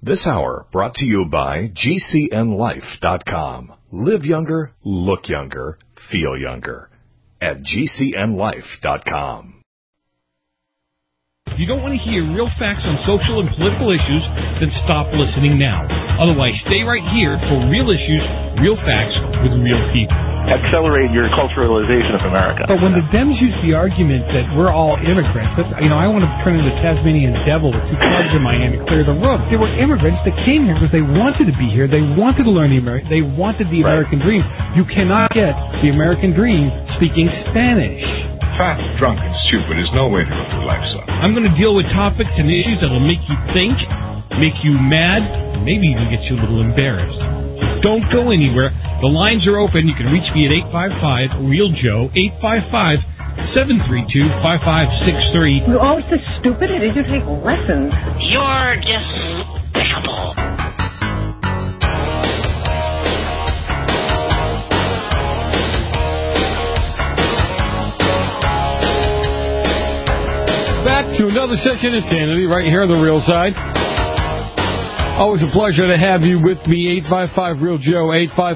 This hour brought to you by GCNLife.com. Live younger, look younger, feel younger. At GCNLife.com. If you don't want to hear real facts on social and political issues, then stop listening now. Otherwise, stay right here for real issues, real facts with real people. Accelerate your culturalization of America. But when the Dems use the argument that we're all immigrants, I want to turn into the Tasmanian devil with two clubs in my hand to clear the room. They were immigrants that came here because they wanted to be here. They wanted to learn they wanted the American dream. You cannot get the American dream speaking Spanish. Fat, drunk, and stupid is no way to go through life, son. I'm going to deal with topics and issues that will make you think, make you mad, maybe even get you a little embarrassed. Don't go anywhere. The lines are open. You can reach me at 855-REAL-JOE, 855-732-5563. You're always so stupid. I did you take lessons? You're despicable. Back to another session of Sanity right here on the Real Side. Always a pleasure to have you with me. 855-REAL-JOE,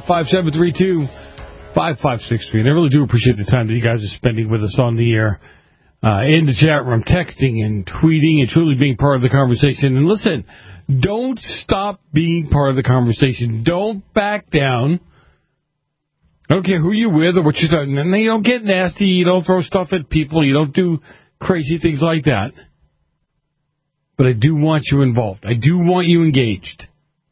855-732-5563. And I really do appreciate the time that you guys are spending with us on the air, in the chat room, texting and tweeting and truly being part of the conversation. And listen, don't stop being part of the conversation. Don't back down. I don't care who you're with or what you're talking. And you don't get nasty. You don't throw stuff at people. You don't do crazy things like that. But I do want you involved. I do want you engaged.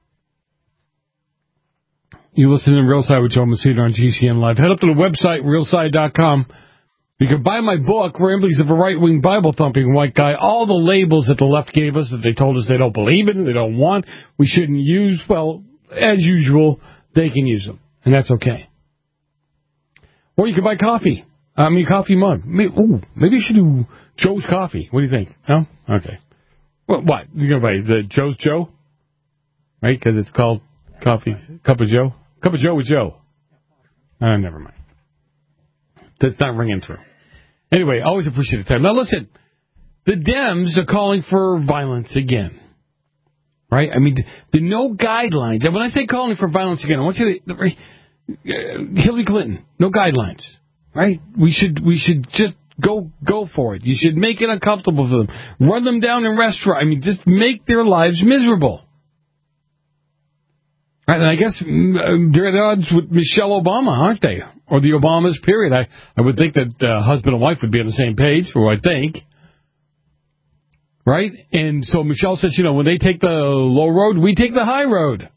You listen to Real Side with Joe Macedo on GCN Live. Head up to the website, realside.com. You can buy my book, Ramblings of a Right-Wing Bible-Thumping White Guy. All the labels that the left gave us that they told us they don't believe in, they don't want, we shouldn't use, well, as usual, they can use them. And that's okay. Or you can buy coffee. Coffee mug. Maybe you should do Joe's Coffee. What do you think? No? Okay. Well, what? You're going to buy the Joe's Joe? Right? Because it's called Coffee. Cup of Joe? Cup of Joe with Joe. Never mind. That's not ringing through. Anyway, always appreciate the time. Now, listen. The Dems are calling for violence again. Right? The no guidelines. And when I say calling for violence again, I want you to... Hillary Clinton, no guidelines. Right? We should just go for it. You should make it uncomfortable for them. Run them down in restaurants. Just make their lives miserable. Right? And I guess they're at odds with Michelle Obama, aren't they? Or the Obamas, period. I would think that husband and wife would be on the same page, or I think. Right? And so Michelle says, when they take the low road, we take the high road.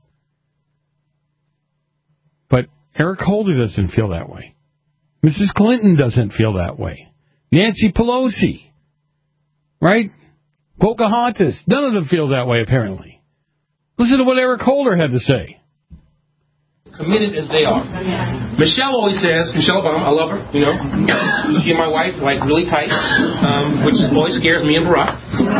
But Eric Holder doesn't feel that way. Mrs. Clinton doesn't feel that way. Nancy Pelosi, right? Pocahontas, none of them feel that way, apparently. Listen to what Eric Holder had to say. Committed as they are. Michelle always says, Michelle Obama, I love her, She and my wife, really tight, which always scares me and Barack.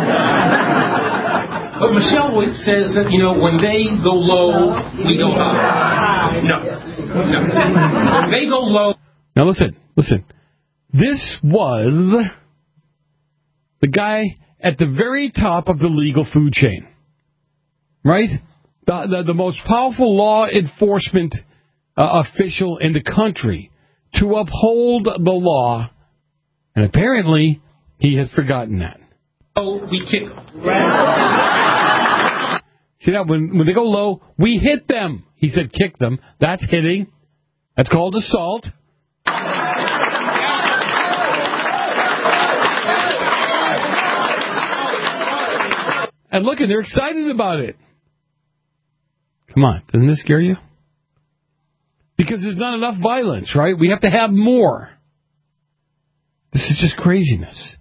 But Michelle always says that, when they go low, we go high. No. When they go low... Now listen. This was the guy at the very top of the legal food chain, right? The most powerful law enforcement official in the country to uphold the law, and apparently he has forgotten that. Oh, we kick them. See that when they go low, we hit them. He said kick them. That's hitting. That's called assault. And look, they're excited about it. Come on, doesn't this scare you? Because there's not enough violence, right? We have to have more. This is just craziness.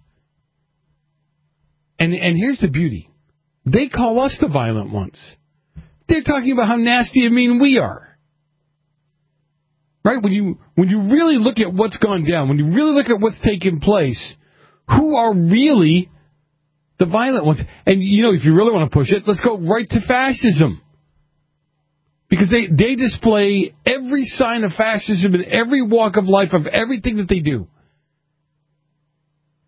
And here's the beauty. They call us the violent ones. They're talking about how nasty and mean we are. Right? When you really look at what's gone down, when you really look at what's taken place, who are really the violent ones? And, if you really want to push it, let's go right to fascism. Because they display every sign of fascism in every walk of life of everything that they do.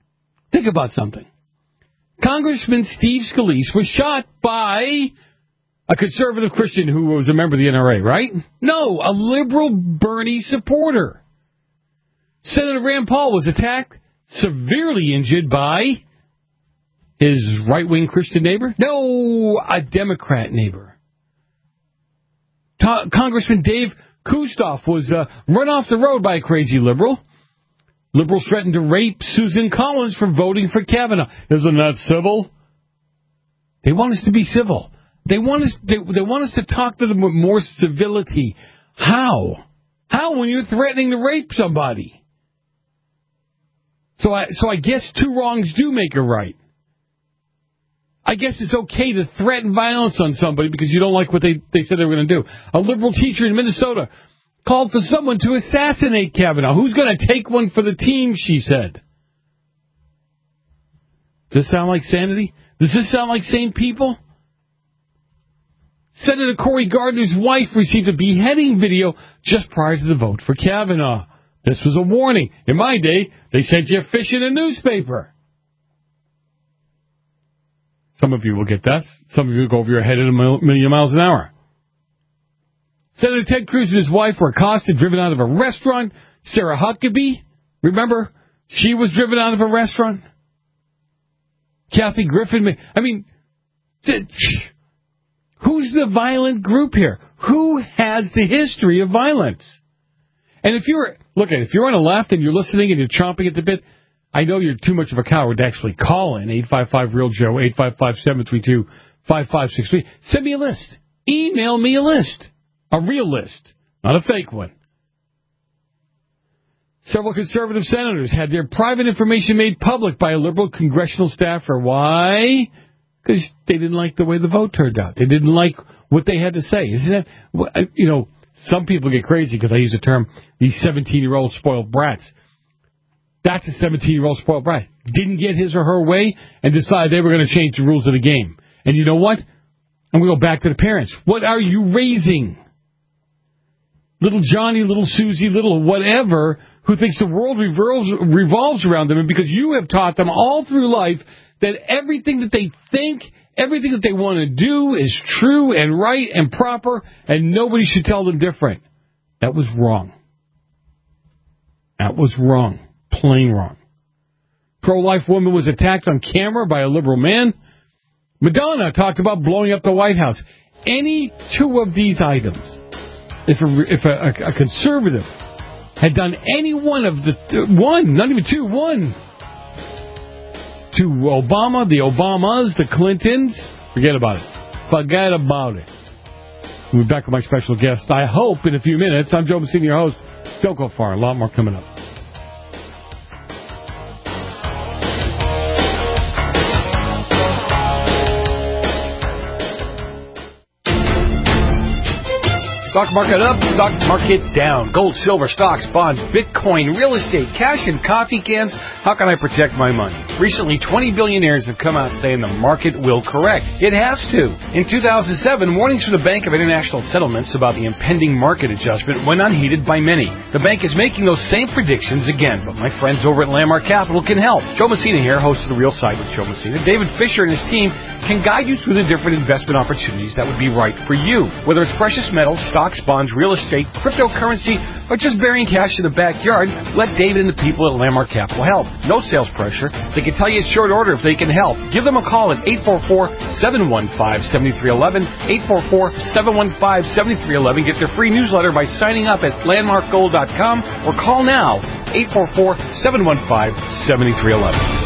Think about something. Congressman Steve Scalise was shot by A conservative Christian who was a member of the NRA, right? No, a liberal Bernie supporter. Senator Rand Paul was attacked, severely injured by his right-wing Christian neighbor? No, a Democrat neighbor. Congressman Dave Kustoff was run off the road by a crazy liberal. Liberals threatened to rape Susan Collins for voting for Kavanaugh. Isn't that civil? They want us to be civil. They want us to talk to them with more civility. How? How when you're threatening to rape somebody? So I guess two wrongs do make a right. I guess it's okay to threaten violence on somebody because you don't like what they said they were going to do. A liberal teacher in Minnesota called for someone to assassinate Kavanaugh. Who's going to take one for the team, she said. Does this sound like sanity? Does this sound like sane people? Senator Cory Gardner's wife received a beheading video just prior to the vote for Kavanaugh. This was a warning. In my day, they sent you a fish in a newspaper. Some of you will get that. Some of you will go over your head at a million miles an hour. Senator Ted Cruz and his wife were accosted, driven out of a restaurant. Sarah Huckabee, remember? She was driven out of a restaurant. Kathy Griffin. I mean, who's the violent group here? Who has the history of violence? And if you're on the left and you're listening and you're chomping at the bit, I know you're too much of a coward to actually call in 855-REAL-JOE, 855-732-5563. Send me a list. Email me a list. A real list, not a fake one. Several conservative senators had their private information made public by a liberal congressional staffer. Why? Because they didn't like the way the vote turned out. They didn't like what they had to say. Isn't that, some people get crazy because I use the term, these 17-year-old spoiled brats. That's a 17-year-old spoiled brat. Didn't get his or her way and decided they were going to change the rules of the game. And you know what? I'm going to go back to the parents. What are you raising? Little Johnny, little Susie, little whatever, who thinks the world revolves around them, and because you have taught them all through life that everything that they think, everything that they want to do is true and right and proper, and nobody should tell them different. That was wrong. That was wrong. Plain wrong. Pro-life woman was attacked on camera by a liberal man. Madonna talked about blowing up the White House. Any two of these items, if a conservative had done any one of the one, not even two, one, to Obama, the Obamas, the Clintons, forget about it. Forget about it. We'll be back with my special guest, I hope, in a few minutes. I'm Joe Messina, your host. Don't go far. A lot more coming up. Stock market up, stock market down. Gold, silver, stocks, bonds, Bitcoin, real estate, cash, and coffee cans. How can I protect my money? Recently, 20 billionaires have come out saying the market will correct. It has to. In 2007, warnings from the Bank of International Settlements about the impending market adjustment went unheeded by many. The bank is making those same predictions again, but my friends over at Landmark Capital can help. Joe Messina here, host of The Real Side with Joe Messina. David Fisher and his team can guide you through the different investment opportunities that would be right for you. Whether it's precious metals, stocks, bonds, real estate, cryptocurrency, or just burying cash in the backyard, let David and the people at Landmark Capital help. No sales pressure. They can tell you at short order if they can help. Give them a call at 844-715-7311, 844-715-7311. Get their free newsletter by signing up at landmarkgold.com or call now, 844-715-7311.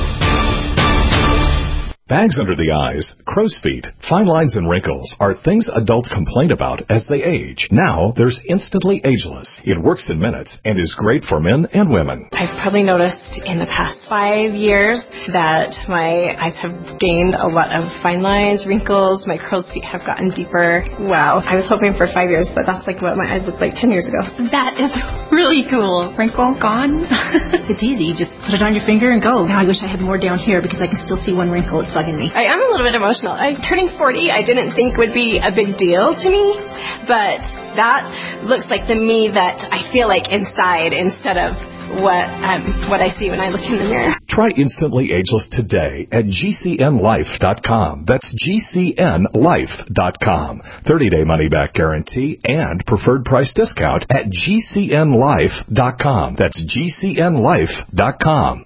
Bags under the eyes, crow's feet, fine lines and wrinkles are things adults complain about as they age. Now, there's Instantly Ageless. It works in minutes and is great for men and women. I've probably noticed in the past 5 years that my eyes have gained a lot of fine lines, wrinkles, my crow's feet have gotten deeper. Wow. I was hoping for 5 years, but that's like what my eyes looked like 10 years ago. That is really cool. Wrinkle gone. It's easy. You just put it on your finger and go. Now I wish I had more down here because I can still see one wrinkle. It's bugging me. I am a little bit emotional. Turning 40 I didn't think would be a big deal to me, but that looks like the me that I feel like inside instead of what I see when I look in the mirror. Try Instantly Ageless today at GCNlife.com. That's GCNlife.com. 30-day money-back guarantee and preferred price discount at GCNlife.com. That's GCNlife.com.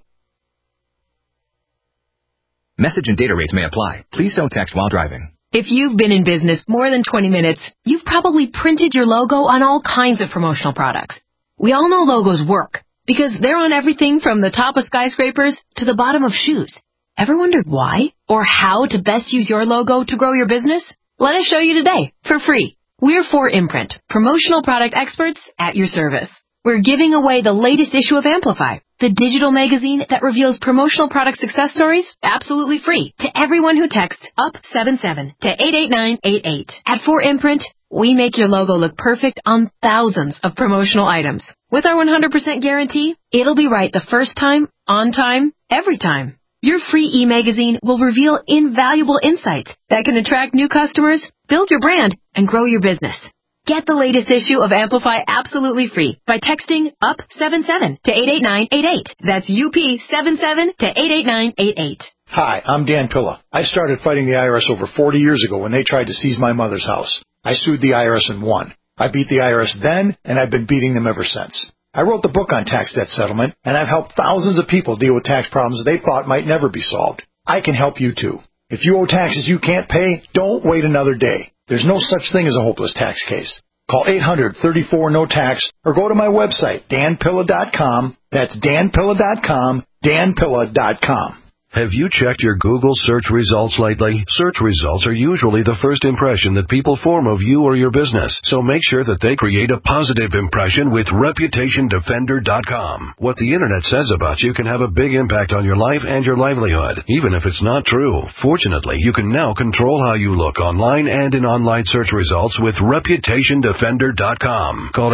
Message and data rates may apply. Please don't text while driving. If you've been in business more than 20 minutes, you've probably printed your logo on all kinds of promotional products. We all know logos work because they're on everything from the top of skyscrapers to the bottom of shoes. Ever wondered why or how to best use your logo to grow your business? Let us show you today for free. We're 4imprint, promotional product experts at your service. We're giving away the latest issue of Amplify, the digital magazine that reveals promotional product success stories absolutely free to everyone who texts UP77 to 88988. At 4imprint, we make your logo look perfect on thousands of promotional items. With our 100% guarantee, it'll be right the first time, on time, every time. Your free e-magazine will reveal invaluable insights that can attract new customers, build your brand, and grow your business. Get the latest issue of Amplify absolutely free by texting UP77 to 88988. That's UP77 to 88988. Hi, I'm Dan Pilla. I started fighting the IRS over 40 years ago when they tried to seize my mother's house. I sued the IRS and won. I beat the IRS then, and I've been beating them ever since. I wrote the book on tax debt settlement, and I've helped thousands of people deal with tax problems they thought might never be solved. I can help you too. If you owe taxes you can't pay, don't wait another day. There's no such thing as a hopeless tax case. Call 800-34-NO-TAX or go to my website, danpilla.com. That's danpilla.com, danpilla.com. Have you checked your Google search results lately? Search results are usually the first impression that people form of you or your business, so make sure that they create a positive impression with ReputationDefender.com. What the Internet says about you can have a big impact on your life and your livelihood, even if it's not true. Fortunately, you can now control how you look online and in online search results with ReputationDefender.com. Call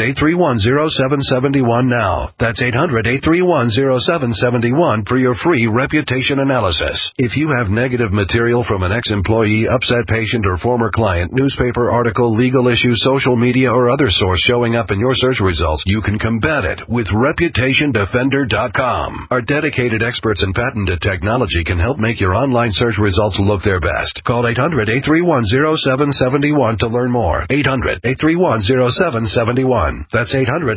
800-831-0771 now. That's 800-831-0771 for your free reputation analysis. If you have negative material from an ex-employee, upset patient, or former client, newspaper article, legal issue, social media, or other source showing up in your search results, you can combat it with ReputationDefender.com. Our dedicated experts in patented technology can help make your online search results look their best. Call 800-831-0771 to learn more. 800-831-0771. That's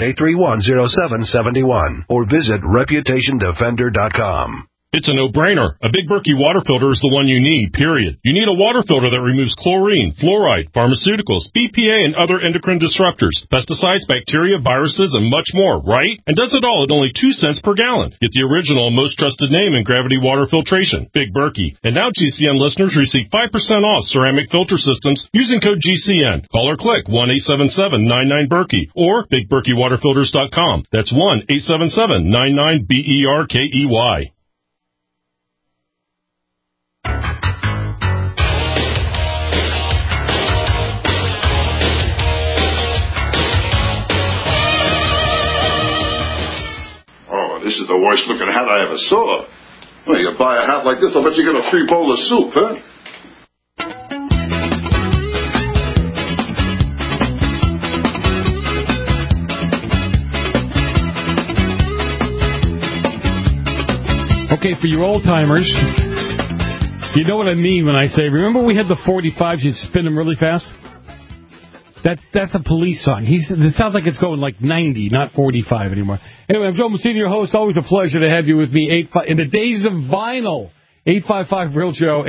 800-831-0771. Or visit ReputationDefender.com. It's a no-brainer. A Big Berkey water filter is the one you need, period. You need a water filter that removes chlorine, fluoride, pharmaceuticals, BPA, and other endocrine disruptors, pesticides, bacteria, viruses, and much more, right? And does it all at only 2 cents per gallon. Get the original and most trusted name in gravity water filtration, Big Berkey. And now GCN listeners receive 5% off ceramic filter systems using code GCN. Call or click 1-877-99-BERKEY or BigBerkeyWaterFilters.com. That's 1-877-99-BERKEY. This is the worst looking hat I ever saw. Well, you buy a hat like this, I'll bet you get a free bowl of soup, huh? Okay, for you old-timers, you know what I mean when I say, remember we had the 45s, you'd spin them really fast? That's a Police song. It sounds like it's going like 90, not 45 anymore. Anyway, I'm Joe Messina, your host. Always a pleasure to have you with me. In the days of vinyl, 855-REAL-JOE,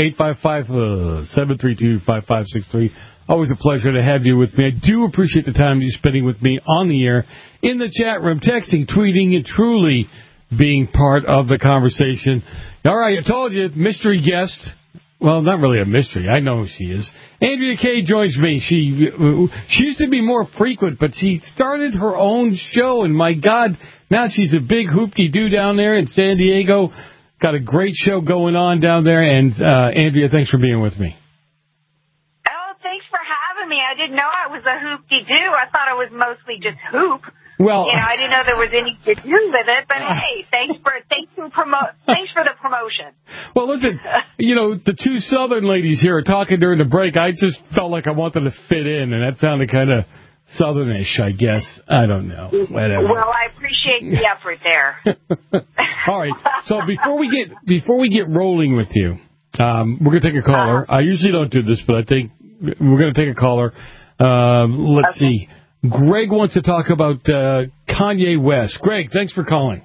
855-732-5563. Always a pleasure to have you with me. I do appreciate the time you're spending with me on the air, in the chat room, texting, tweeting, and truly being part of the conversation. All right, I told you, mystery guest. Well, not really a mystery. I know who she is. Andrea Kaye joins me. She used to be more frequent, but she started her own show, and my God, now she's a big hoopty-doo down there in San Diego. Got a great show going on down there, and Andrea, thanks for being with me. Oh, thanks for having me. I didn't know I was a hoopty-doo. I thought I was mostly just hoop. Well, I didn't know there was any to do with it, but hey, thanks for the promotion. Well, listen, the two Southern ladies here are talking during the break. I just felt like I wanted to fit in, and that sounded kind of Southernish, I guess. I don't know. Whatever. Well, I appreciate the effort there. All right. So before we get rolling with you, we're going to take a caller. I usually don't do this, but I think we're going to take a caller. Let's see. Greg wants to talk about Kanye West. Greg, thanks for calling.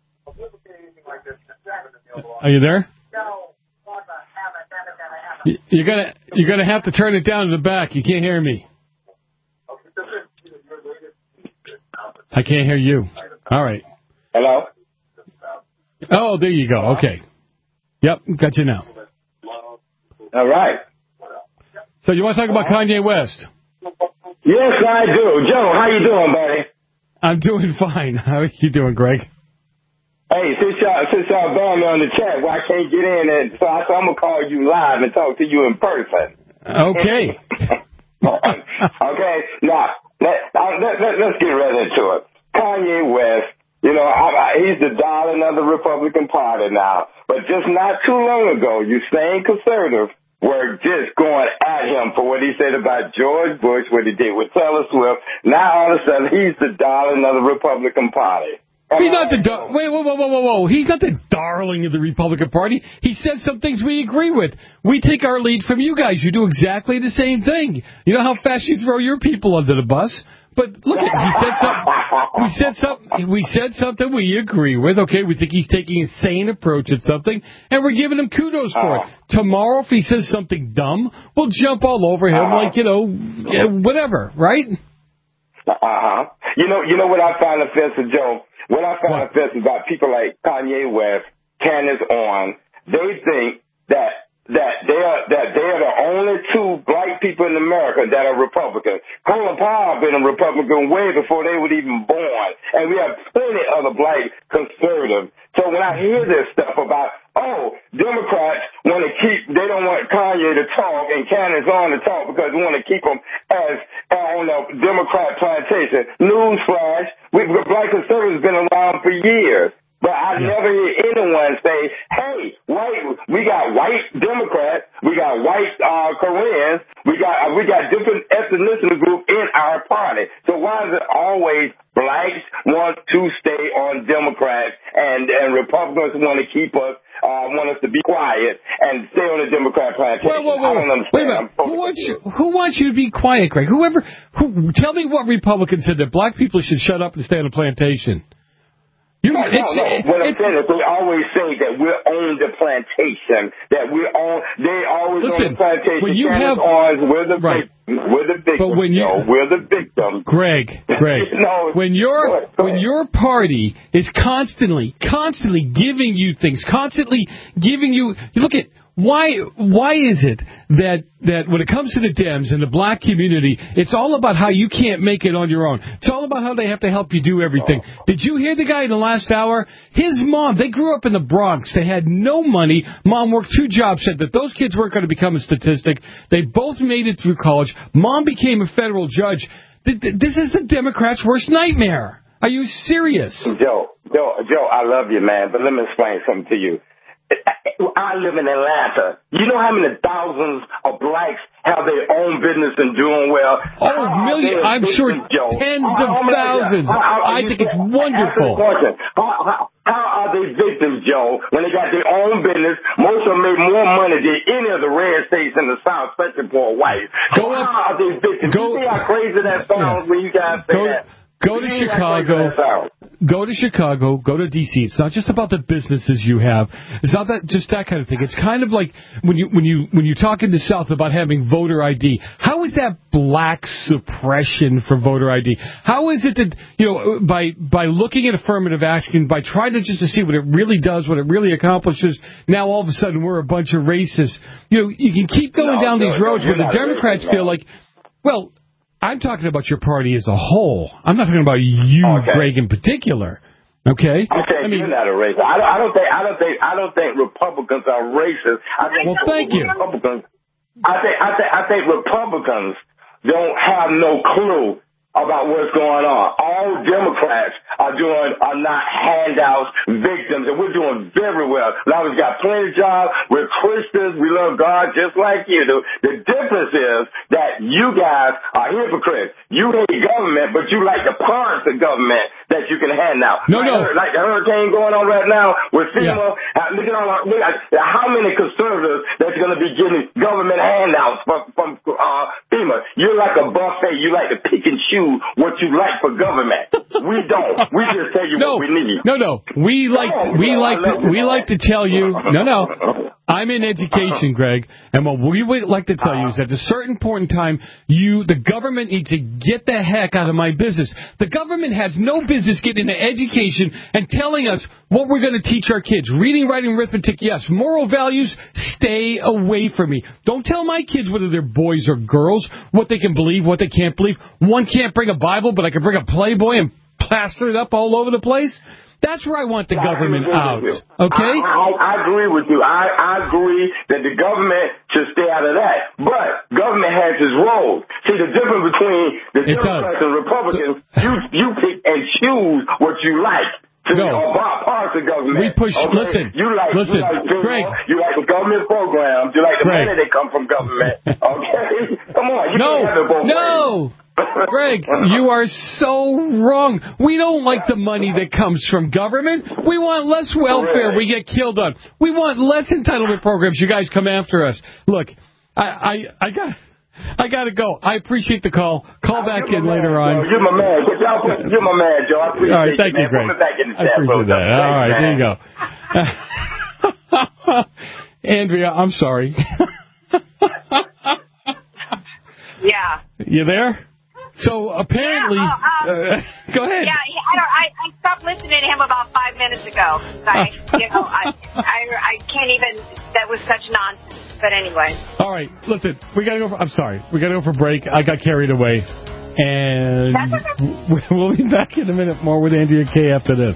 Are you there? You're gonna have to turn it down in the back. You can't hear me. I can't hear you. All right. Hello? Oh, there you go. Okay. Yep, got you now. All right. So you want to talk about Kanye West? Yes, I do. Joe, how you doing, buddy? I'm doing fine. How are you doing, Greg? Hey, since y'all banned me on the chat, well, I can't get in, and so I'm going to call you live and talk to you in person. Okay. Okay, now, let's get right into it. Kanye West, you know, he's the darling of the Republican Party now, but just not too long ago, you same conservative were just going at him for what he said about George Bush, what he did with Taylor Swift. Now, all of a sudden, he's the darling of the Republican Party. He's not the whoa. He's not the darling of the Republican Party. He says some things we agree with. We take our lead from you guys. You do exactly the same thing. You know how fast you throw your people under the bus? But look, we said something we agree with. Okay, we think he's taking a sane approach at something, and we're giving him kudos for it. Tomorrow, if he says something dumb, we'll jump all over him like, whatever, right? You know what I find offensive, Joe? What I find offensive about people like Kanye West, Candace Owens, they think that they are the only two black people in America that are Republicans. Colin Powell been a Republican way before they were even born, and we have plenty of other black conservatives. So when I hear this stuff about, Democrats they don't want Kanye to talk and Candace Owens to talk because we want to keep them as on the Democrat plantation. Newsflash, black conservatives have been around for years. But I never hear anyone say, hey, we got white Democrats, we got white Koreans, we got different ethnicity groups in our party. So why is it always blacks want to stay on Democrats and Republicans want to keep us, want us to be quiet and stay on the Democrat plantation? I don't understand. Wait a minute. Who wants you to be quiet, Greg? Tell me what Republicans said that black people should shut up and stay on the plantation. What I'm saying is they always say that we're on the plantation, that we're on, they always on the plantation. When you have, we're the victims, we're the victims. Greg, when your party is constantly giving you things, look at, why is it that when it comes to the Dems and the black community, it's all about how you can't make it on your own. It's all about how they have to help you do everything. Did you hear the guy in the last hour? His mom, they grew up in the Bronx. They had no money. Mom worked 2 jobs, said that those kids weren't going to become a statistic. They both made it through college. Mom became a federal judge. This is the Democrats' worst nightmare. Are you serious? Joe, I love you, man, but let me explain something to you. I live in Atlanta. You know how many thousands of blacks have their own business and doing well? Millions. I'm sure tens of thousands. I think it's wonderful. How are they victims, Joe, when they got their own business? Most of them make more money than any of the red states in the South, especially for whites. So how are they victims? You see how crazy that sounds when you guys say that? Go to Chicago, go to D.C. It's not just about the businesses you have. It's not just that kind of thing. It's kind of like when you talk in the South about having voter ID. How is that black suppression for voter ID? How is it that, by looking at affirmative action, by trying to see what it really does, what it really accomplishes, now all of a sudden we're a bunch of racists. You can keep going down these roads where the Democrats feel like, well, I'm talking about your party as a whole. I'm not talking about you, Greg, in particular. Okay? You're not a racist. I don't think Republicans are racist. Thank you. I think Republicans don't have no clue about what's going on. All Democrats are not handouts, victims, and we're doing very well. Now we've got plenty of jobs. We're Christians. We love God just like you do. The difference is that you guys are are hypocrites. You hate government, but you like the parts of government that you can hand out. No. Like the hurricane going on right now with FEMA. Yeah. Look at how many conservatives that's going to be getting government handouts from FEMA. You're like a buffet. You like to pick and choose what you like for government. We don't. We just tell you what we need. No. We like to tell you. No. I'm in education, Greg, and what we would like to tell you is that at a certain point in time, the government needs to get the heck out of my business. The government has no business getting into education and telling us what we're going to teach our kids. Reading, writing, arithmetic, yes. Moral values, stay away from me. Don't tell my kids whether they're boys or girls, what they can believe, what they can't believe. One can't bring a Bible, but I can bring a Playboy and plaster it up all over the place. That's where I want the government out. Okay? I agree with you. I agree that the government should stay out of that. But government has its roles. See, the difference between the Democrats and Republicans, you pick and choose what you like. Parts of government. We push. Okay? Listen, Greg. You like the government programs. You like the money that come from government. Okay? Come on. You can't have it both ways. Greg, you are so wrong. We don't like the money that comes from government. We want less welfare we get killed on. We want less entitlement programs. You guys come after us. Look, I got to go. I appreciate the call. Call back in later on. You're my man. You're my man, Joe. I appreciate all right, thank you, Greg. I appreciate that. All right, there you go. Andrea, I'm sorry. Yeah. You there? So apparently, go ahead. Yeah, I stopped listening to him about 5 minutes ago. I can't even. That was such nonsense. But anyway. All right, listen. We gotta go. I'm sorry. We gotta go for break. I got carried away, and we'll be back in a minute more with Andrea K after this.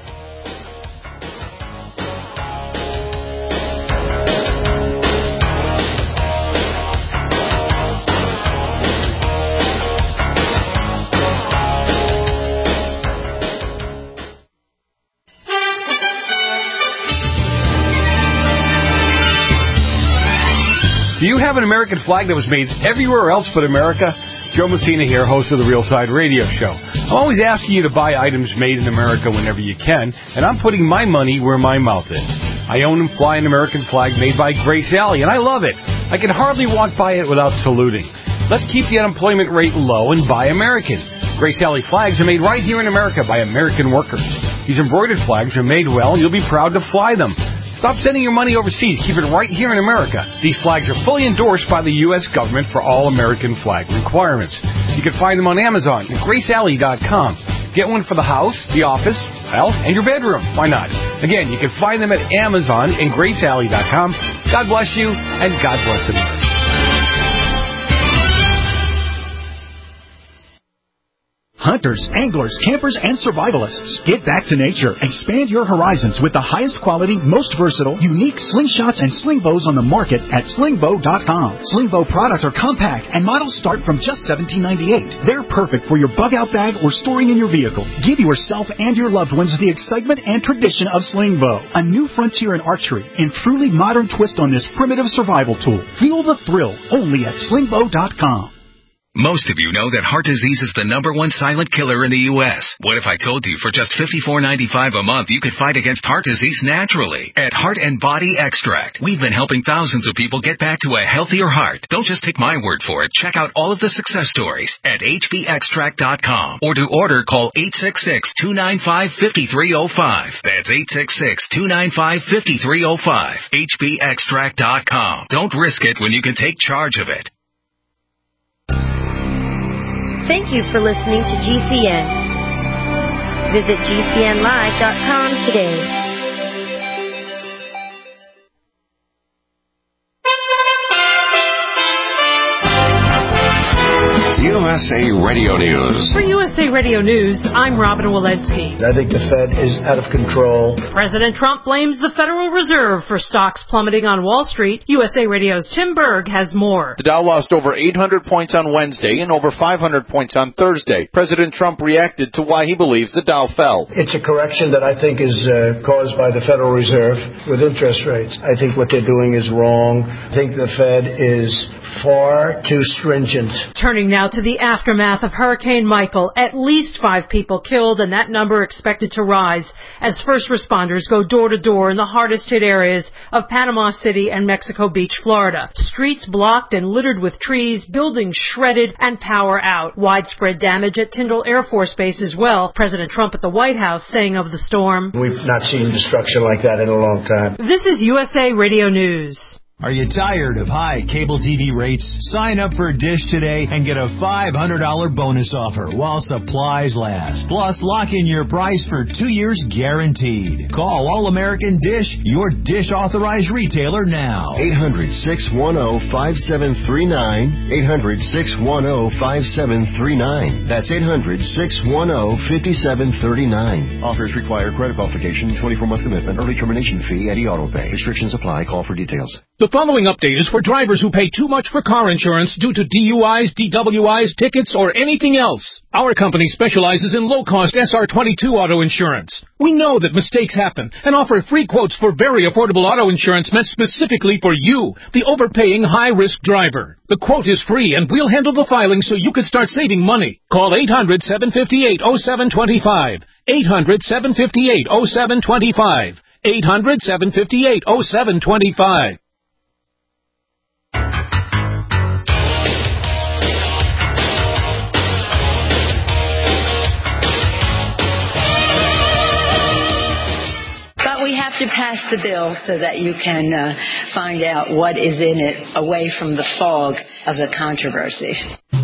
Do you have an American flag that was made everywhere else but America? Joe Messina here, host of the Real Side Radio Show. I'm always asking you to buy items made in America whenever you can, and I'm putting my money where my mouth is. I own and fly an American flag made by Grace Alley, and I love it. I can hardly walk by it without saluting. Let's keep the unemployment rate low and buy American. Grace Alley flags are made right here in America by American workers. These embroidered flags are made well, and you'll be proud to fly them. Stop sending your money overseas. Keep it right here in America. These flags are fully endorsed by the U.S. government for all American flag requirements. You can find them on Amazon and GraceAlley.com. Get one for the house, the office, well, and your bedroom. Why not? Again, you can find them at Amazon and GraceAlley.com. God bless you, and God bless America. Hunters, anglers, campers, and survivalists. Get back to nature. Expand your horizons with the highest quality, most versatile, unique slingshots and sling bows on the market at slingbow.com. Sling bow products are compact and models start from just $17.98. They're perfect for your bug-out bag or storing in your vehicle. Give yourself and your loved ones the excitement and tradition of sling bow. A new frontier in archery and truly modern twist on this primitive survival tool. Feel the thrill only at slingbow.com. Most of you know that heart disease is the #1 silent killer in the U.S. What if I told you for just $54.95 a month you could fight against heart disease naturally? At Heart and Body Extract, we've been helping thousands of people get back to a healthier heart. Don't just take my word for it. Check out all of the success stories at hbextract.com. Or to order, call 866-295-5305. That's 866-295-5305. hbextract.com. Don't risk it when you can take charge of it. Thank you for listening to GCN. Visit GCNlive.com today. USA Radio News. For USA Radio News, I'm Robin Walensky. I think the Fed is out of control. President Trump blames the Federal Reserve for stocks plummeting on Wall Street. USA Radio's Tim Berg has more. The Dow lost over 800 points on Wednesday and over 500 points on Thursday. President Trump reacted to why he believes the Dow fell. It's a correction that I think is caused by the Federal Reserve with interest rates. I think what they're doing is wrong. I think the Fed is far too stringent. Turning now to the the aftermath of Hurricane Michael, at least 5 people killed, and that number expected to rise as first responders go door to door in the hardest hit areas of Panama City and Mexico Beach, Florida. Streets blocked and littered with trees, buildings shredded, and power out. Widespread damage at Tyndall Air Force Base as well. President Trump at the White House saying of the storm, "We've not seen destruction like that in a long time." This is USA Radio News. Are you tired of high cable TV rates? Sign up for Dish today and get a $500 bonus offer while supplies last. Plus, lock in your price for 2 years guaranteed. Call All-American Dish, your Dish authorized retailer now. 800-610-5739. 800-610-5739. That's 800-610-5739. Offers require credit qualification, 24-month commitment, early termination fee, and auto pay. Restrictions apply. Call for details. The following update is for drivers who pay too much for car insurance due to DUIs, DWIs, tickets, or anything else. Our company specializes in low-cost SR22 auto insurance. We know that mistakes happen and offer free quotes for very affordable auto insurance meant specifically for you, the overpaying high-risk driver. The quote is free, and we'll handle the filing so you can start saving money. Call 800-758-0725. 800-758-0725. 800-758-0725. We have to pass the bill so that you can find out what is in it away from the fog of the controversy.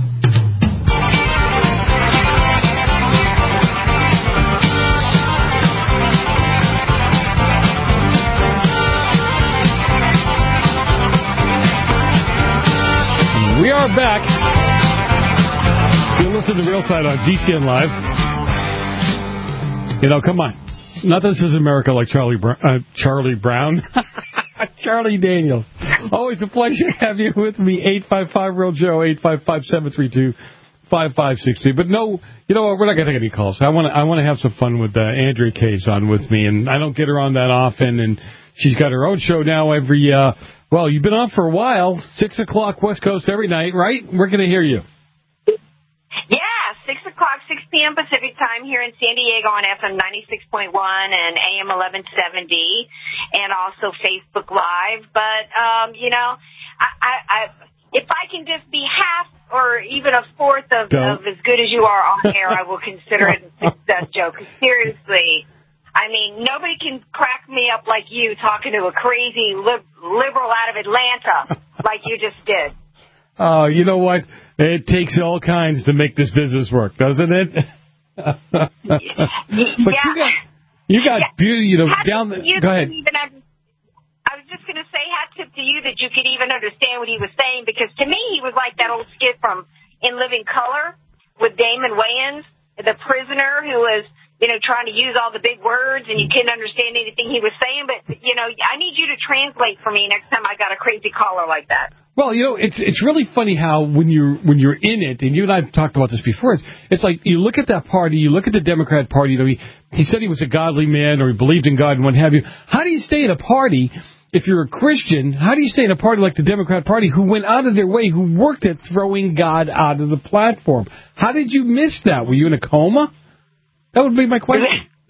We are back. You listen to Real Side on GCN Live. You know, come on. Not this is America like Charlie Brown. Charlie Daniels. Always a pleasure to have you with me. 855-REAL-JOE, 855-732-5562. But no, you know what? We're not going to take any calls. I want to have some fun with Andrea Cage on with me, and I don't get her on that often, and she's got her own show now every, well, you've been on for a while, 6 o'clock West Coast every night, right? We're going to hear you. Yeah, 6 o'clock, 6 p.m. Pacific time here in San Diego on FM 96.1 and AM 1170, and also Facebook Live. But, you know, if I can just be half or even a fourth of as good as you are on air, I will consider it a success, Joe. Because seriously, I mean, nobody can crack me up like you talking to a crazy liberal out of Atlanta like you just did. Oh, you know what? It takes all kinds to make this business work, doesn't it? But you got beauty, you know, down there. Go ahead. I was just going to say, hat tip to you that you could even understand what he was saying, because to me, he was like that old skit from In Living Color with Damon Wayans, the prisoner who was, you know, trying to use all the big words and you couldn't understand anything he was saying. But, you know, I need you to translate for me next time I got a crazy caller like that. Well, you know, it's really funny how when you're in it, and you and I have talked about this before, it's like you look at that party, you look at the Democrat Party, you know, he said he was a godly man or he believed in God and what have you. How do you stay in a party, if you're a Christian, how do you stay in a party like the Democrat Party who went out of their way, who worked at throwing God out of the platform? How did you miss that? Were you in a coma? That would be my question.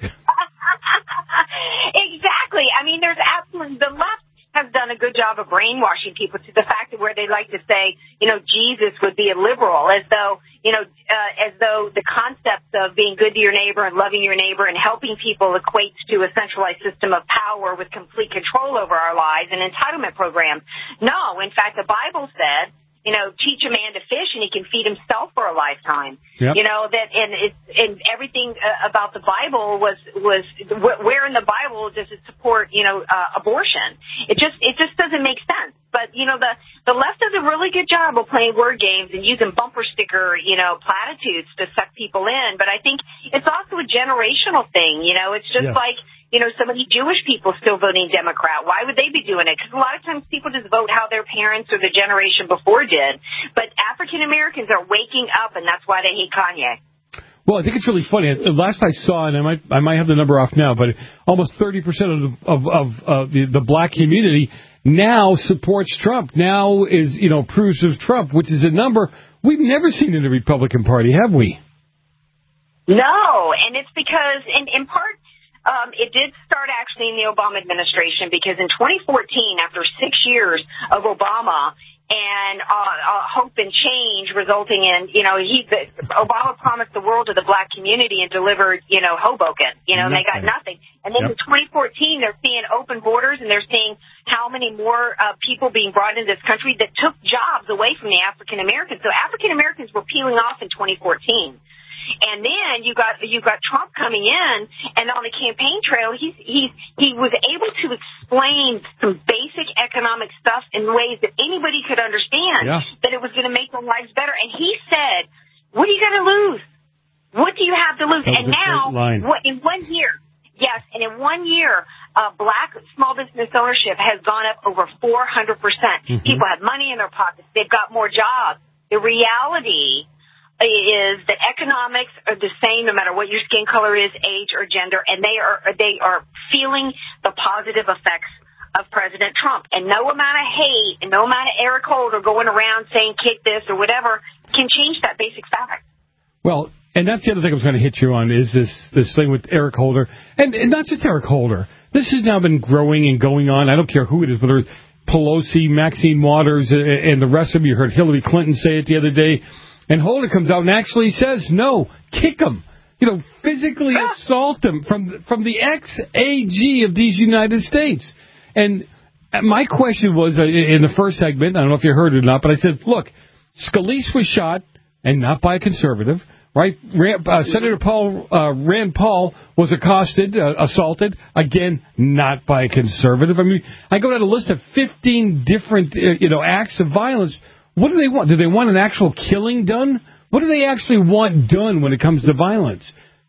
Exactly. I mean, there's absolutely, the left has done a good job of brainwashing people to the fact that where they like to say, you know, Jesus would be a liberal, as though, you know, as though the concepts of being good to your neighbor and loving your neighbor and helping people equates to a centralized system of power with complete control over our lives and entitlement programs. No, in fact, the Bible said, you know, teach a man to fish and he can feed himself for a lifetime. Yep. You know, that, and everything about the Bible was where in the Bible does it support, you know, abortion? It just doesn't make sense. But, you know, the left does a really good job of playing word games and using bumper sticker, you know, platitudes to suck people in. But I think it's also a generational thing. You know, it's just like, you know, so many Jewish people still voting Democrat. Why would they be doing it? Because a lot of times people just vote how their parents or the generation before did. But African Americans are waking up, and that's why they hate Kanye. Well, I think it's really funny. Last I saw, and I might have the number off now, but almost 30% of the black community now supports Trump, now is, approves of Trump, which is a number we've never seen in the Republican Party, have we? No, and it's because, in part, it did start actually in the Obama administration, because in 2014, after 6 years of Obama and hope and change resulting in, Obama promised the world to the black community and delivered, Hoboken, and they got nothing. And then in 2014, they're seeing open borders, and they're seeing how many more people being brought into this country that took jobs away from the African Americans. So African Americans were peeling off in 2014. And then you got Trump coming in, and on the campaign trail, he was able to explain some basic economic stuff in ways that anybody could understand, that it was going to make their lives better. And he said, "What are you going to lose? What do you have to lose?" And now, in 1 year, and in 1 year, black small business ownership has gone up over 400%. People have money in their pockets; they've got more jobs. The reality is that economics are the same no matter what your skin color is, age, or gender, and they are feeling the positive effects of President Trump. And no amount of hate and no amount of Eric Holder going around saying kick this or whatever can change that basic fact. Well, and that's the other thing I was going to hit you on is this thing with Eric Holder. And not just Eric Holder. This has now been growing and going on. I don't care who it is, whether it's Pelosi, Maxine Waters, and the rest of them. You heard Hillary Clinton say it the other day. And Holder comes out and actually says, no, kick him. Physically assault him from the ex-AG of these United States. And my question was, in the first segment, I don't know if you heard it or not, but I said, look, Scalise was shot, and not by a conservative, right? Senator Rand Paul was accosted, assaulted, again, not by a conservative. I mean, I go down a list of 15 different, acts of violence. What do they want? Do they want an actual killing done? What do they actually want done when it comes to violence?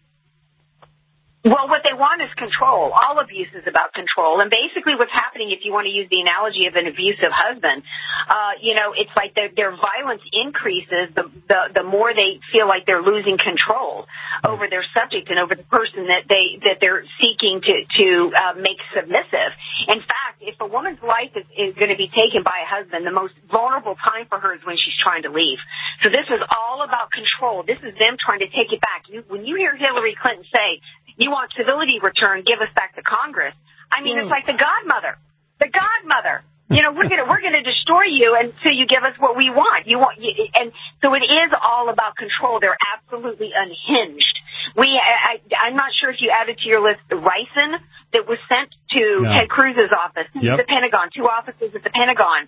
Well, what they want is control. All abuse is about control. And basically what's happening, if you want to use the analogy of an abusive husband, it's like their violence increases the more they feel like they're losing control over their subject and over the person that they're seeking to make submissive. In fact, if a woman's life is going to be taken by a husband, the most vulnerable time for her is when she's trying to leave. So this is all about control. This is them trying to take it back. When you hear Hillary Clinton say, "You want civility returned, give us back to Congress," I mean, it's like the godmother. The godmother. We're gonna destroy you until you give us what we want. And so it is all about control. They're absolutely unhinged. I'm not sure if you added to your list the ricin that was sent to Ted Cruz's office, the Pentagon, 2 offices at the Pentagon.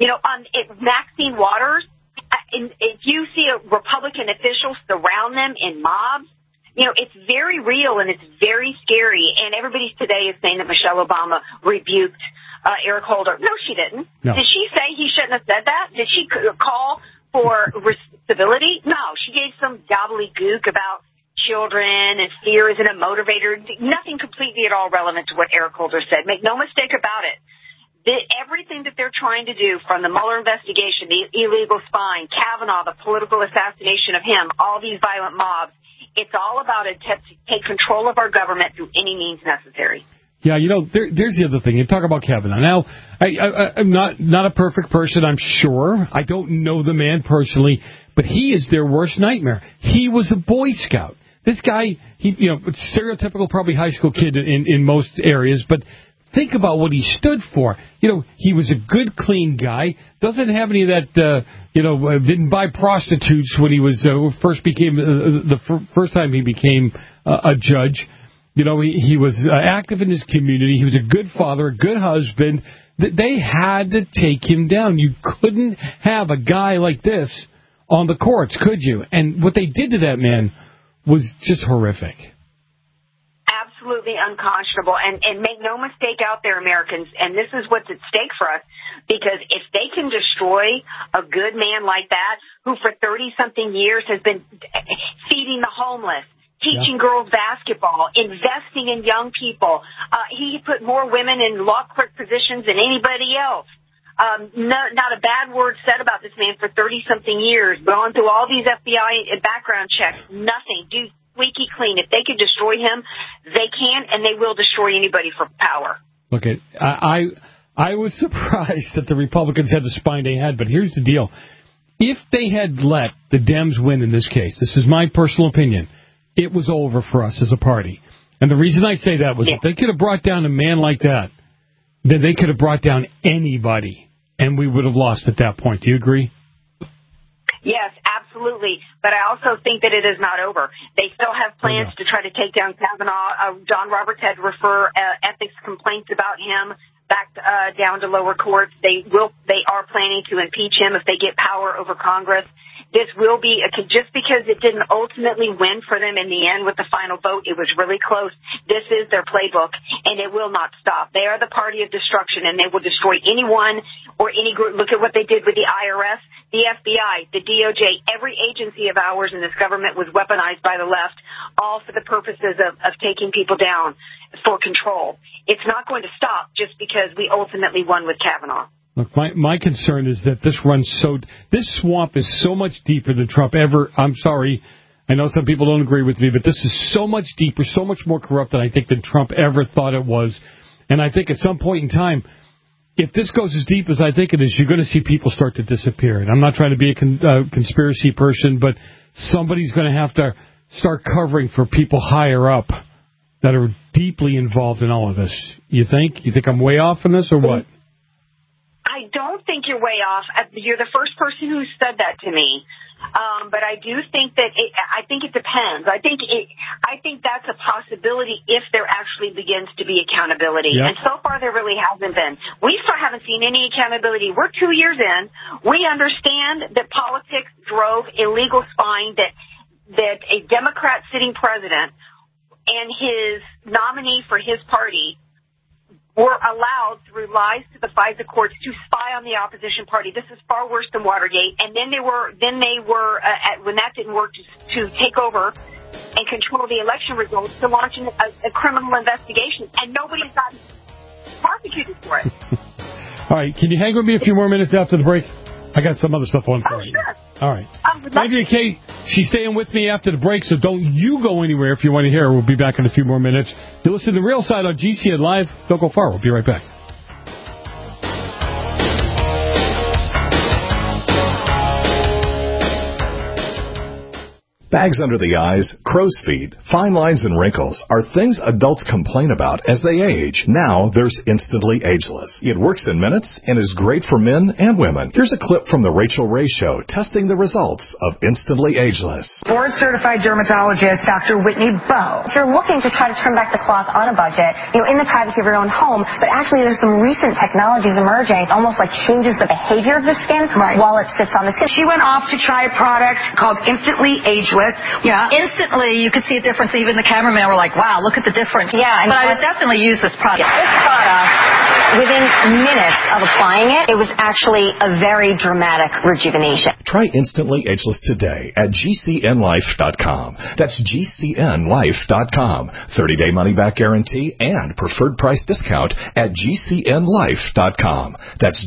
Maxine Waters. If you see a Republican official surround them in mobs, it's very real and it's very scary. And everybody today is saying that Michelle Obama rebuked Eric Holder. No, she didn't. No. Did she say he shouldn't have said that? Did she call for civility? No, she gave some gobbledygook about children and fear isn't a motivator. Nothing completely at all relevant to what Eric Holder said. Make no mistake about it. Everything that they're trying to do, from the Mueller investigation, the illegal spying, Kavanaugh, the political assassination of him, all these violent mobs, it's all about an attempt to take control of our government through any means necessary. Yeah, there's the other thing. You talk about Kavanaugh. Now, I'm not a perfect person, I'm sure. I don't know the man personally, but he is their worst nightmare. He was a Boy Scout. This guy, stereotypical probably high school kid in most areas, but think about what he stood for. He was a good, clean guy. Doesn't have any of that, didn't buy prostitutes when he was first time he became a judge. He was active in his community. He was a good father, a good husband. They had to take him down. You couldn't have a guy like this on the courts, could you? And what they did to that man was just horrific. Absolutely unconscionable. And make no mistake out there, Americans, and this is what's at stake for us, because if they can destroy a good man like that, who for 30-something years has been feeding the homeless, teaching girls basketball, investing in young people, he put more women in law clerk positions than anybody else. Not a bad word said about this man for 30-something years, gone through all these FBI background checks, nothing. Dude, squeaky clean. If they could destroy him, they can, and they will destroy anybody for power. Look, I was surprised that the Republicans had the spine they had, but here's the deal. If they had let the Dems win in this case, this is my personal opinion, it was over for us as a party. And the reason I say that was if they could have brought down a man like that, then they could have brought down anybody, and we would have lost at that point. Do you agree? Yes, absolutely. But I also think that it is not over. They still have plans to try to take down Kavanaugh. John Roberts had to refer ethics complaints about him back down to lower courts. They are planning to impeach him if they get power over Congress. This will be, just because it didn't ultimately win for them in the end with the final vote, it was really close. This is their playbook, and it will not stop. They are the party of destruction, and they will destroy anyone or any group. Look at what they did with the IRS, the FBI, the DOJ. Every agency of ours in this government was weaponized by the left, all for the purposes of taking people down for control. It's not going to stop just because we ultimately won with Kavanaugh. Look, my concern is that this swamp is so much deeper than Trump ever. I'm sorry, I know some people don't agree with me, but this is so much deeper, so much more corrupt than I think than Trump ever thought it was. And I think at some point in time, if this goes as deep as I think it is, you're going to see people start to disappear. And I'm not trying to be a conspiracy person, but somebody's going to have to start covering for people higher up that are deeply involved in all of this. You think? You think I'm way off in this or what? I don't think you're way off. You're the first person who said that to me. But I do think that I think it depends. I think that's a possibility if there actually begins to be accountability. Yep. And so far there really hasn't been. We still haven't seen any accountability. We're 2 years in. We understand that politics drove illegal spying, that a Democrat sitting president and his nominee for his party were allowed through lies to the FISA courts to spy on the opposition party. This is far worse than Watergate. And then they were when that didn't work, to take over and control the election results, to launch a criminal investigation, and nobody's gotten prosecuted for it. All right, can you hang with me a few more minutes after the break? I got some other stuff on for you. Sure. All right. Andrea Kate, she's staying with me after the break, so don't you go anywhere if you want to hear her. We'll be back in a few more minutes. You listen to The Real Side on GCN Live. Don't go far. We'll be right back. Bags under the eyes, crow's feet, fine lines, and wrinkles are things adults complain about as they age. Now there's Instantly Ageless. It works in minutes and is great for men and women. Here's a clip from The Rachel Ray Show testing the results of Instantly Ageless. Board-certified dermatologist Dr. Whitney Bowe. If you're looking to try to turn back the clock on a budget, in the privacy of your own home, but actually there's some recent technologies emerging, almost like changes the behavior of the skin while it sits on the skin. She went off to try a product called Instantly Ageless. Yeah. Instantly, you could see a difference. Even the cameraman were like, wow, look at the difference. Yeah. But I would definitely use this product. This product, within minutes of applying it, it was actually a very dramatic rejuvenation. Try Instantly Ageless today at GCNlife.com. That's GCNlife.com. 30-day money-back guarantee and preferred price discount at GCNlife.com. That's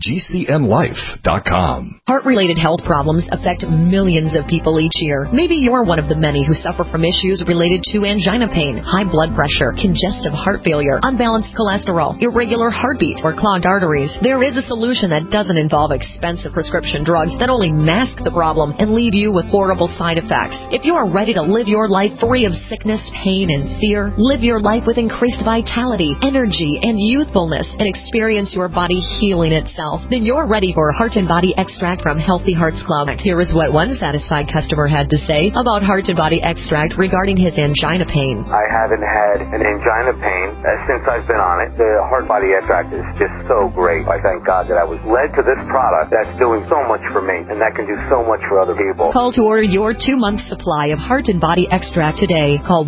GCNlife.com. Heart-related health problems affect millions of people each year. Maybe you're one of the many who suffer from issues related to angina pain, high blood pressure, congestive heart failure, unbalanced cholesterol, irregular heartbeat, or clogged arteries. There is a solution that doesn't involve expensive prescription drugs that only mask the problem and leave you with horrible side effects. If you are ready to live your life free of sickness, pain, and fear, live your life with increased vitality, energy, and youthfulness, and experience your body healing itself, then you're ready for Heart and Body Extract from Healthy Hearts Club. Here is what one satisfied customer had to say about Heart and Body Extract regarding his angina pain. I haven't had an angina pain since I've been on it. The Heart Body Extract is just so great. I thank God that I was led to this product that's doing so much for me, and that can do so much for other people. Call to order your 2-month supply of Heart and Body Extract today. Call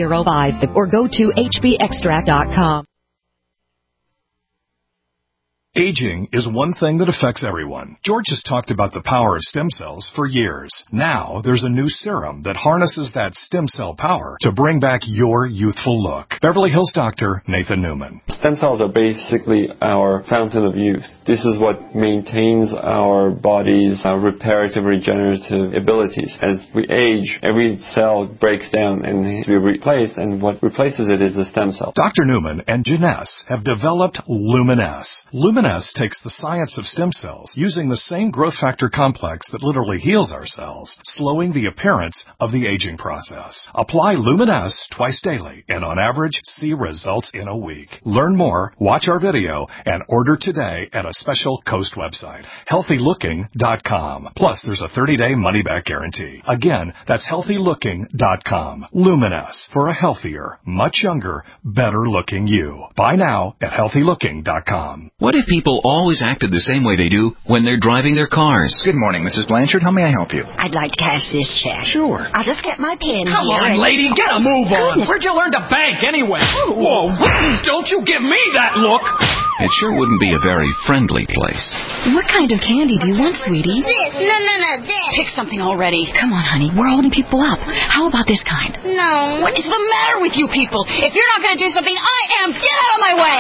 1-866-295-5305 or go to hbextract.com. Aging is one thing that affects everyone. George has talked about the power of stem cells for years. Now, there's a new serum that harnesses that stem cell power to bring back your youthful look. Beverly Hills doctor Nathan Newman. Stem cells are basically our fountain of youth. This is what maintains our body's reparative, regenerative abilities. As we age, every cell breaks down and needs to be replaced, and what replaces it is the stem cell. Dr. Newman and Janess have developed Luminess. Luminess takes the science of stem cells using the same growth factor complex that literally heals our cells, slowing the appearance of the aging process. Apply Luminess twice daily and on average see results in a week. Learn more, watch our video, and order today at a special Coast website, healthylooking.com. Plus, there's a 30-day money-back guarantee. Again, that's healthylooking.com. Luminess, for a healthier, much younger, better-looking you. Buy now at healthylooking.com. What if people always acted the same way they do when they're driving their cars? Good morning, Mrs. Blanchard. How may I help you? I'd like to cash this check. Sure. I'll just get my pen Come here. on, lady, get a move on. Goodness. Where'd you learn to bank anyway? Whoa, don't you give me that look. It sure wouldn't be a very friendly place. What kind of candy do you want, sweetie? This. No, this. Pick something already. Come on, honey. We're holding people up. How about this kind? No. What is the matter with you people? If you're not going to do something, I am. Get out of my way.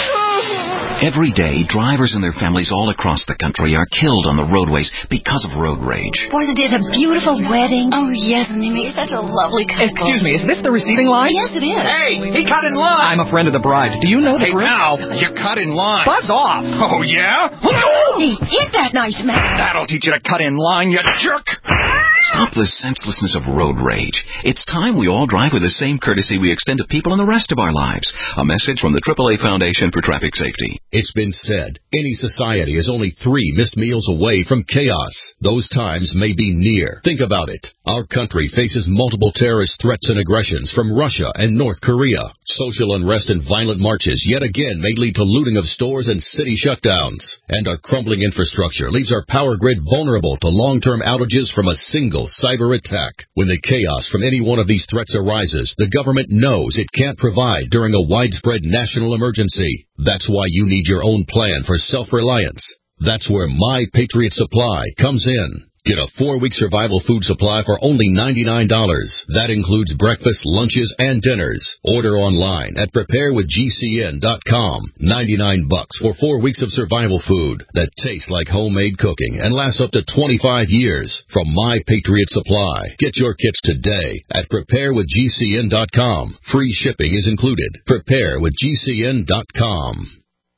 Every day, drivers and their families all across the country are killed on the roadways because of road rage. Was it a beautiful wedding? Oh, yes, and they make such a lovely couple. Excuse me, is this the receiving line? Yes, it is. Hey, he cut in line. I'm a friend of the bride. Do you know the group? Now, you cut in line. Buzz off. Oh, yeah? Hey, hit that nice man. That'll teach you to cut in line, you jerk. Stop the senselessness of road rage. It's time we all drive with the same courtesy we extend to people in the rest of our lives. A message from the AAA Foundation for Traffic Safety. It's been said, any society is only 3 missed meals away from chaos. Those times may be near. Think about it. Our country faces multiple terrorist threats and aggressions from Russia and North Korea. Social unrest and violent marches yet again may lead to looting of stores and city shutdowns. And our crumbling infrastructure leaves our power grid vulnerable to long-term outages from a single cyber attack. When the chaos from any one of these threats arises, the government knows it can't provide during a widespread national emergency. That's why you need your own plan for self-reliance. That's where My Patriot Supply comes in. Get a 4-week survival food supply for only $99. That includes breakfast, lunches, and dinners. Order online at preparewithgcn.com. $99 for 4 weeks of survival food that tastes like homemade cooking and lasts up to 25 years from My Patriot Supply. Get your kits today at preparewithgcn.com. Free shipping is included. Preparewithgcn.com.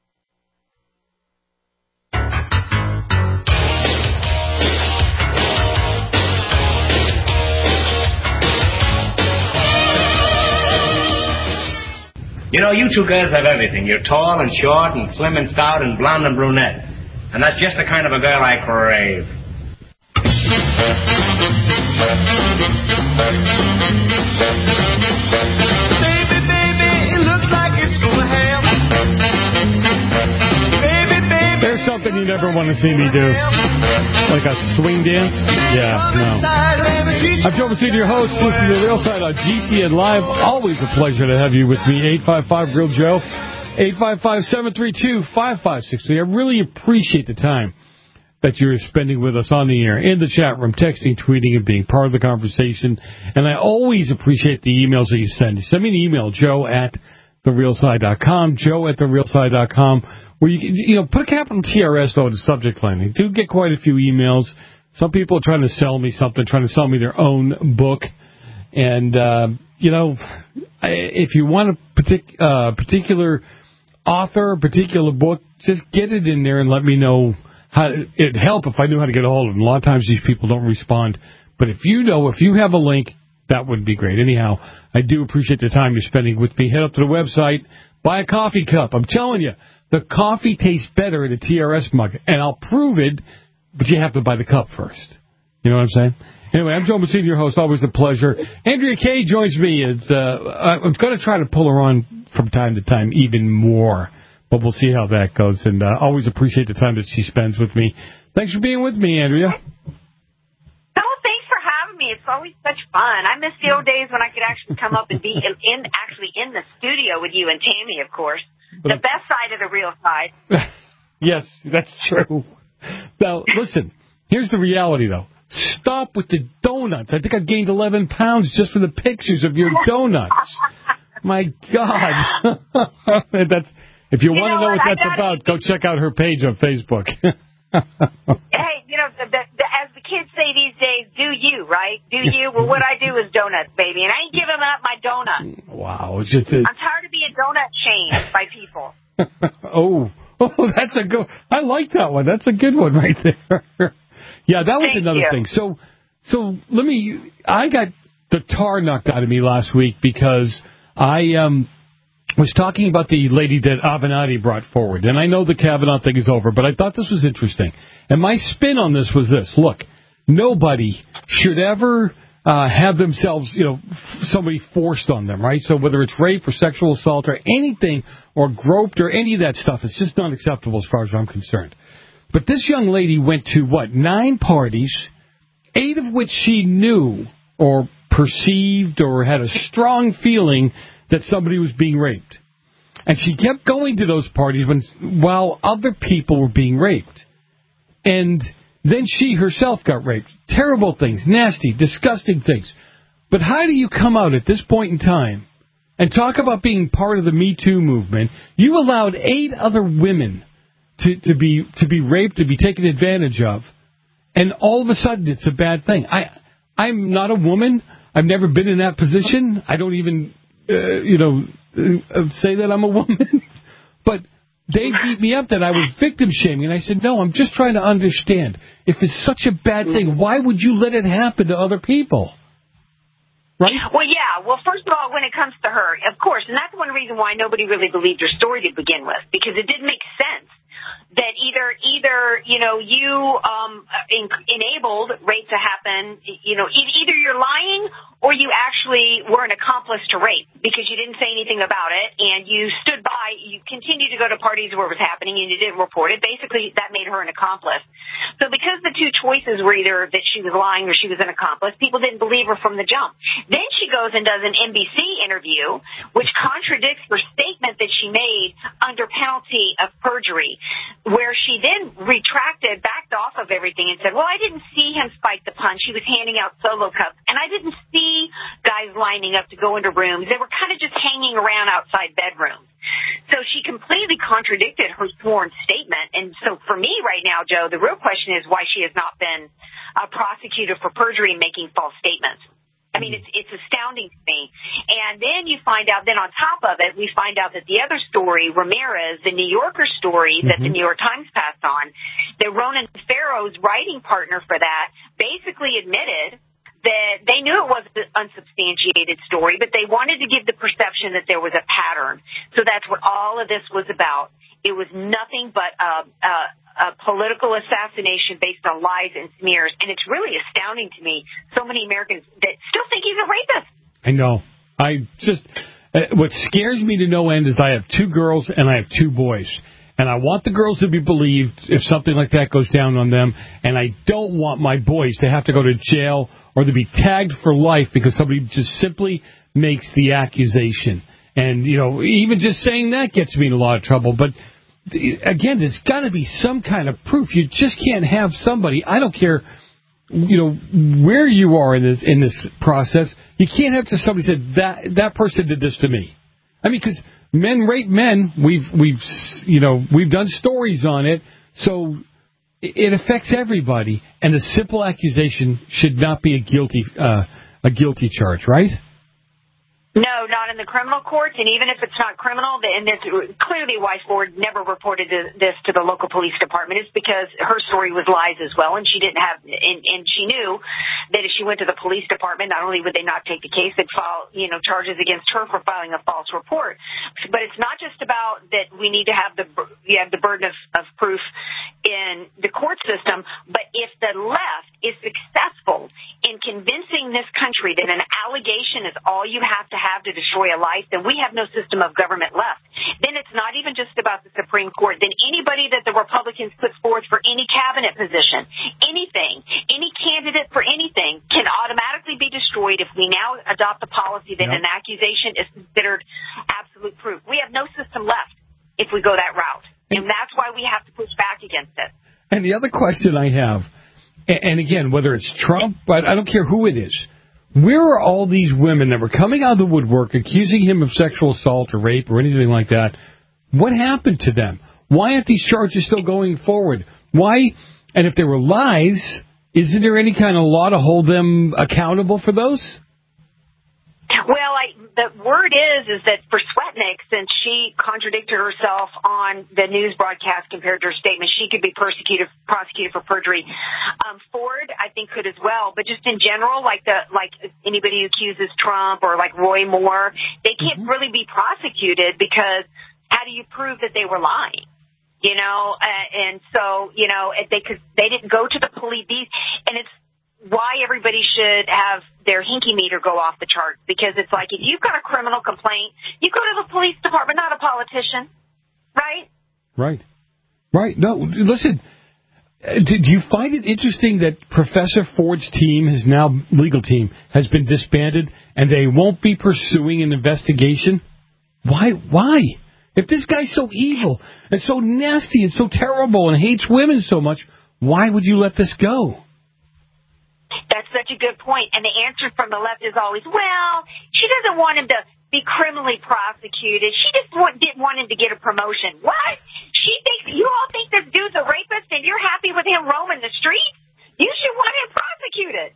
You know, you two girls have everything. You're tall and short and slim and stout and blonde and brunette. And that's just the kind of a girl I crave. Baby, it looks like it's gonna happen. Baby. There's something you never want to see me do. Like a swing dance? Yeah, no. I'm Joe Messina, your host. Listen to The Real Side on GCN Live. Always a pleasure to have you with me. 855-REAL-JOE. 855-732-5563. I really appreciate the time that you're spending with us on the air, in the chat room, texting, tweeting, and being part of the conversation. And I always appreciate the emails that you send. Send me an email, joe@therealside.com, joe@therealside.com, where you put a capital TRS, though, in the subject line. I do get quite a few emails. Some people are trying to sell me something, trying to sell me their own book. And, if you want a particular author, a particular book, just get it in there and let me know. It'd help if I knew how to get a hold of them. A lot of times these people don't respond. But if you have a link, that would be great. Anyhow, I do appreciate the time you're spending with me. Head up to the website, buy a coffee cup. I'm telling you, the coffee tastes better in a TRS mug. And I'll prove it, but you have to buy the cup first. You know what I'm saying? Anyway, I'm Joe Messina, your host. Always a pleasure. Andrea Kaye joins me. I'm going to try to pull her on from time to time even more. But we'll see how that goes. And always appreciate the time that she spends with me. Thanks for being with me, Andrea. Oh, thanks for having me. It's always such fun. I miss the old days when I could actually come up and be in the studio with you and Tammy, of course. The best side of the real side. Yes, that's true. Now, listen, here's the reality, though. Stop with the donuts. I think I've gained 11 pounds just for the pictures of your donuts. My God. That's if you want to know what that's about, go check out her page on Facebook. Hey, as the kids say these days, do you, right? Do you? Well, what I do is donuts, baby, and I ain't giving up my donut. Wow. I'm tired of being donut shamed by people. Oh, that's a good. I like that one. That's a good one right there. Yeah, that was another thing. So let me. I got the tar knocked out of me last week because I was talking about the lady that Avenatti brought forward, and I know the Kavanaugh thing is over, but I thought this was interesting. And my spin on this was this: look, nobody should ever have themselves, somebody forced on them, right? So whether it's rape or sexual assault or anything, or groped or any of that stuff, it's just not acceptable as far as I'm concerned. But this young lady went to, 9 parties, 8 of which she knew or perceived or had a strong feeling that somebody was being raped. And she kept going to those parties while other people were being raped. And then she herself got raped. Terrible things, nasty, disgusting things. But how do you come out at this point in time and talk about being part of the Me Too movement? You allowed 8 other women to be raped, to be taken advantage of, and all of a sudden it's a bad thing. I'm not a woman. I've never been in that position. I don't even, say that I'm a woman. But they beat me up that I was victim shaming, and I said, no, I'm just trying to understand. If it's such a bad thing, why would you let it happen to other people? Right? Well, yeah. Well, first of all, when it comes to her, of course, and that's one reason why nobody really believed her story to begin with, because it didn't make sense that either you enabled rape to happen, either you're lying or you actually were an accomplice to rape because you didn't say anything about it and you stood by, you continued to go to parties where it was happening and you didn't report it. Basically, that made her an accomplice. So because the two choices were either that she was lying or she was an accomplice, people didn't believe her from the jump. Then she goes and does an NBC interview, which contradicts her statement that she made under penalty of perjury, where she then retracted, backed off of everything and said, well, I didn't see him spike the punch. He was handing out Solo cups, and I didn't see guys lining up to go into rooms. They were kind of just hanging around outside bedrooms. So she completely contradicted her sworn statement. And so for me right now, Joe, the real question is why she has not been prosecuted for perjury and making false statements. I mean, it's astounding to me. And then you find out, then on top of it, we find out that the other story, Ramirez, the New Yorker story that the New York Times passed on, that Ronan Farrow's writing partner for that basically admitted that they knew it was an unsubstantiated story, but they wanted to give the perception that there was a pattern. So that's what all of this was about. It was nothing but a political assassination based on lies and smears. And it's really astounding to me, so many Americans that still think he's a rapist. I know. What scares me to no end is I have 2 girls and I have 2 boys. And I want the girls to be believed if something like that goes down on them. And I don't want my boys to have to go to jail or to be tagged for life because somebody just simply makes the accusation. And, even just saying that gets me in a lot of trouble. But, again, there's got to be some kind of proof. You just can't have somebody, I don't care, where you are in this process, you can't have just somebody said, that person did this to me. I mean, because men rape men. We've done stories on it, so it affects everybody. And a simple accusation should not be a guilty charge, right? No, not in the criminal courts, and even if it's not criminal, and this clearly Weiss Ford never reported this to the local police department. It's because her story was lies as well, and she didn't have, and she knew that if she went to the police department, not only would they not take the case, they'd file, charges against her for filing a false report. But it's not just about that we need to have the burden of proof in the court system, but if the left is successful in convincing this country that an allegation is all you have to destroy a life, then we have no system of government left. Then it's not even just about the Supreme Court. Then anybody that the Republicans put forth for any cabinet position, anything, any candidate for anything can automatically be destroyed if we now adopt the policy that an accusation is considered absolute proof. We have no system left if we go that route. And that's why we have to push back against it. And the other question I have, and again, whether it's Trump, but I don't care who it is, where are all these women that were coming out of the woodwork accusing him of sexual assault or rape or anything like that? What happened to them? Why aren't these charges still going forward? Why? And if they were lies, isn't there any kind of law to hold them accountable for those? Well, the word is that for Swetnick, since she contradicted herself on the news broadcast compared to her statement, she could be prosecuted for perjury. Ford, I think, could as well. But just in general, like anybody who accuses Trump or like Roy Moore, they can't really be prosecuted because how do you prove that they were lying? And so, they didn't go to the police, and it's why everybody should have their hinky meter go off the charts, because it's like if you've got a criminal complaint, you go to the police department, not a politician, right? Right. No, listen, do you find it interesting that Professor Ford's team, his now legal team, has been disbanded and they won't be pursuing an investigation? Why? If this guy's so evil and so nasty and so terrible and hates women so much, why would you let this go? That's such a good point. And the answer from the left is always, well, she doesn't want him to be criminally prosecuted. She just didn't want him to get a promotion. What? You all think this dude's a rapist and you're happy with him roaming the streets? You should want him prosecuted.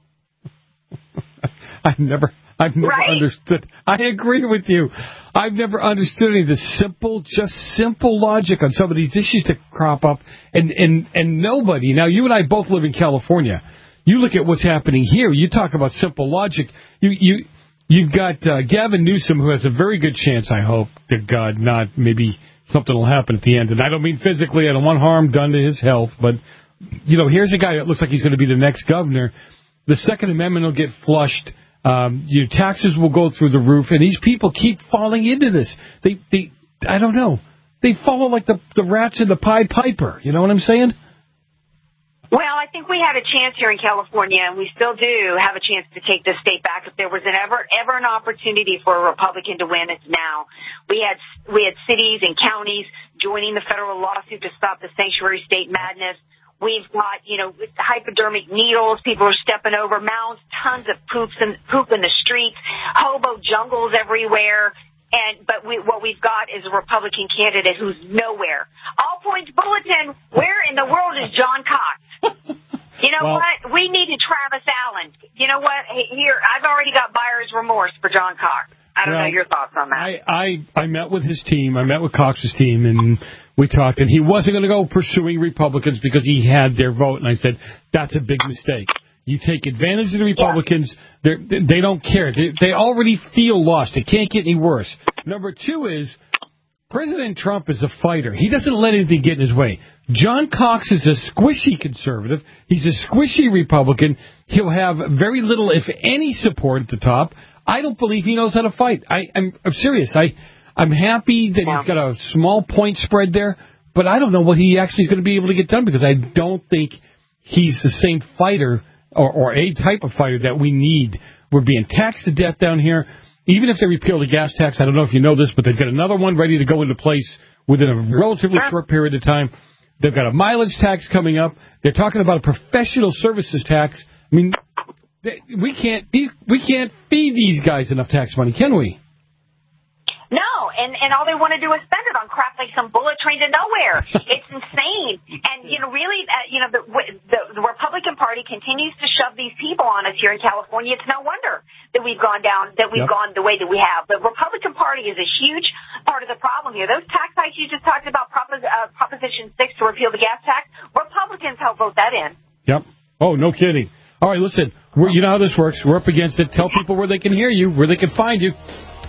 I've never understood. I agree with you. I've never understood any of the simple logic on some of these issues that crop up. And nobody, now you and I both live in California. You look at what's happening here. You talk about simple logic. You've got Gavin Newsom, who has a very good chance, I hope, to God, not maybe something will happen at the end. And I don't mean physically. I don't want harm done to his health. But, here's a guy that looks like he's going to be the next governor. The Second Amendment will get flushed. Your taxes will go through the roof. And these people keep falling into this. They I don't know. They follow like the rats in the Pied Piper. You know what I'm saying? Well, I think we had a chance here in California, and we still do have a chance to take this state back. If there was ever an opportunity for a Republican to win, it's now. We had cities and counties joining the federal lawsuit to stop the sanctuary state madness. We've got, hypodermic needles. People are stepping over mounds, tons of poop in the streets, hobo jungles everywhere. But what we've got is a Republican candidate who's nowhere. All Points Bulletin, where in the world is John Cox? What? We needed Travis Allen. You know what? Here, I've already got buyer's remorse for John Cox. I don't know your thoughts on that. I met with his team. I met with Cox's team, and we talked. And he wasn't going to go pursuing Republicans because he had their vote. And I said, that's a big mistake. You take advantage of the Republicans. Yeah. They don't care. They already feel lost. It can't get any worse. Number two is President Trump is a fighter. He doesn't let anything get in his way. John Cox is a squishy conservative. He's a squishy Republican. He'll have very little, if any, support at the top. I don't believe he knows how to fight. I'm serious. I'm happy that he's got a small point spread there, but I don't know what he actually is going to be able to get done because I don't think he's the same fighter or a type of fighter that we need. We're being taxed to death down here. Even if they repeal the gas tax, I don't know if you know this, but they've got another one ready to go into place within a relatively short period of time. They've got a mileage tax coming up. They're talking about a professional services tax. I mean, we can't feed these guys enough tax money, can we? No, and all they want to do is spend it on crap like some bullet train to nowhere. It's insane. And, really, the Republican Party continues to shove these people on us here in California. It's no wonder that we've gone gone the way that we have. The Republican Party is a huge part of the problem here. Those tax hikes you just talked about, Proposition 6 to repeal the gas tax, Republicans helped vote that in. Yep. Oh, no kidding. All right, listen, you know how this works. We're up against it. Tell people where they can hear you, where they can find you.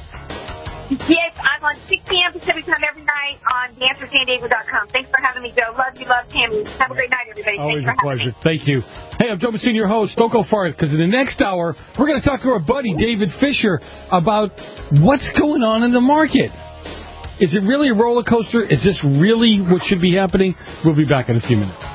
Yes, I'm on 6 p.m. Pacific time every night on theanswersandiego.com. Thanks for having me, Joe. Love you, Tammy. Have a great night, everybody. Always Thanks for a pleasure. Thank you. Hey, I'm Joe Messina, your host. Don't go far, because in the next hour, we're going to talk to our buddy, David Fisher, about what's going on in the market. Is it really a roller coaster? Is this really what should be happening? We'll be back in a few minutes.